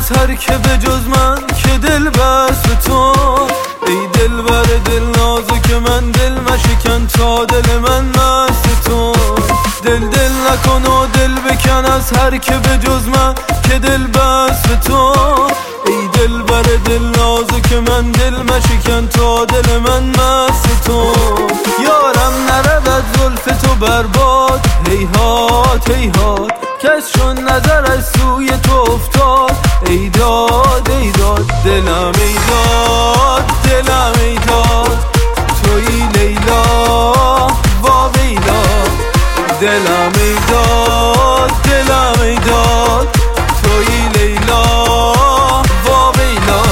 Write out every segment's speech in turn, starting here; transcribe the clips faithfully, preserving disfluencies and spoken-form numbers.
هر که به جز من که دل بست به تو. ای دل بر دل نازک من، دل مشکن تا دل من مست تو. دل دل نکن و دل بکن از هر که به جز من که دل بست به تو. ای دل بر دل نازک من، دل مشکن تا دل من مست تو. یارم نرود زلف تو برباد، هیهات هیهات کس چون نظرش سوی تو افتاد. ای داد ای داد دلم، ای داد دلم، ای داد توی لیلا وا ویلا. دلم ای داد دلم، ای داد توی لیلا وا ویلا.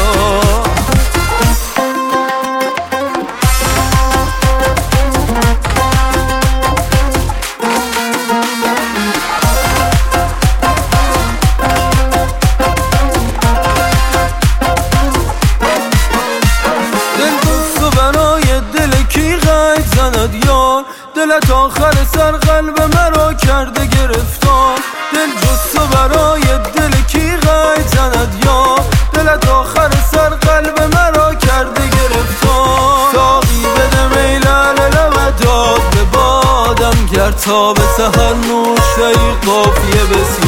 یار دلت آخر سر قلب مرا کرده گرفتار. دل جز تو برای دل کی غیب زند یار. دلت آخر سر قلب مرا کرده گرفتار. ساقی بده می لعل لبت داد به بادم، گر تا به سحر نوش دهی قافیه بسیار.